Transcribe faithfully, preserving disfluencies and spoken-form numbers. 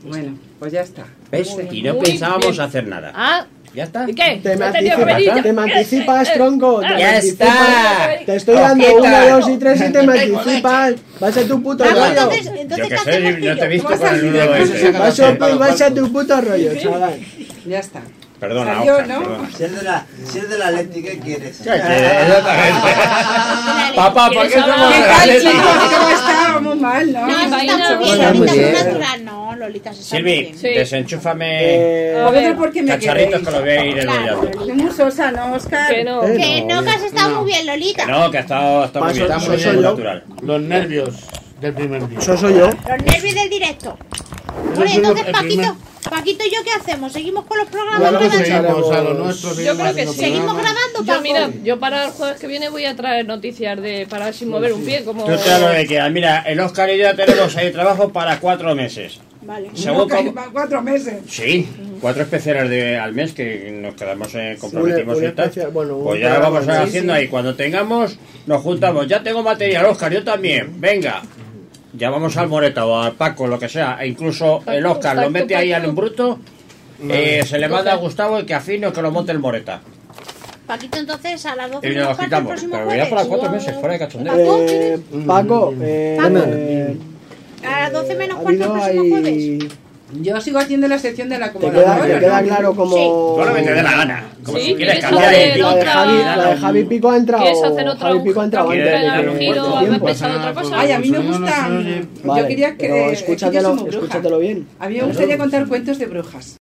Bueno, pues ya está. ¿Ves? Y no Muy pensábamos bien. hacer nada. Ah, ¿Ya está? ¿y qué? Te me ¿No tenía que venir anticipas, ya? te me anticipas, tronco. te me ¡Ya anticipas. está! Te estoy dando Ojeta. una, dos y tres y te me anticipas. Va a ser tu puto Vamos, rollo. entonces, Yo entonces que ¿qué sé, hacemos no tú te y he yo? visto ¿Cómo con el estás nudo viendo? ese. Va a ser, va a ser tu puto rollo, chaval. Ya está. Perdona, Salió, Oscar, ¿no? perdona. Si es de la, si es de la Leti, ¿qué quieres? ¿Qué quieres? Exactamente. Papá, ¿por qué ¿Quieres somos hablar? ¿Qué de tal, Atleti? chicos? ¿Cómo está? Muy mal, ¿no? No, eso está Vaina muy bien, bien. Lolita, Muy es bien. natural. No, Lolita, se está muy Silvi, bien. Sí. Desenchúfame Eh, A ver. ¿Vosotros por qué me cacharritos queréis? que lo voy a ir Claro, enrollando. Lolita. Es muy sosa, ¿no, Oscar? Que no. Eh, Que no, que has estado No. muy bien, Lolita. Que no, que ha estado, está muy Paso- bien, paso muy bien, yo. natural. Los nervios del primer día. Eso soy yo. Los nervios del directo. Eso Bueno, es entonces, el Paquito, primer- Paquito y yo, ¿qué hacemos? ¿Seguimos con los Ya programas? lo que dan? escucharemos. Seguimos a lo nuestro, Yo seguimos creo que haciendo sí. ¿Seguimos programas. grabando, Yo, Paco? mira, yo para el jueves que viene voy a traer noticias de para sin mover un pie, como... Tú te lo de que, mira, el Oscar y yo ya tenemos ahí trabajo para cuatro meses. Vale. Según No, que como- va cuatro meses. Sí, cuatro especiales de, al mes que nos quedamos, eh, comprometimos Una- y una tal. especial- bueno, un Pues ya programa, vamos a ir sí, haciendo sí. ahí. Cuando tengamos, nos juntamos. Ya tengo material, Oscar, yo también. Venga. Ya vamos al Moreta o al Paco, lo que sea. E incluso el Paco, Oscar lo Paco, mete ahí Paco. al bruto. Eh, se le manda a Gustavo y que afine o que lo monte el Moreta. Paquito, entonces, a las doce Y menos nos cuarto el quitamos. próximo Pero jueves. ya para cuatro meses, fuera de cachondeo. Eh, Paco, eh, Paco. eh, A las doce menos ha cuarto el habido próximo jueves. ahí... Yo sigo haciendo la sección de la Te queda, acomodadora. te queda ¿no? claro como... Tú lo que te dé la gana. Como Sí, si quieres ¿quieres cambiar hacer el La de, otra- Javi, la de Javi Pico ha entrado. ¿Quieres hacer otra Javi Pico ha entrado ¿Quieres antes de darle que un corte giro el a tiempo. empezar otra cosa? Ay, a mí me Pues yo no gusta. sé, oye. Yo Vale, quería que. pero es que yo escúchatelo, soy muy bruja. escúchatelo bien. A mí me gustaría contar cuentos de brujas.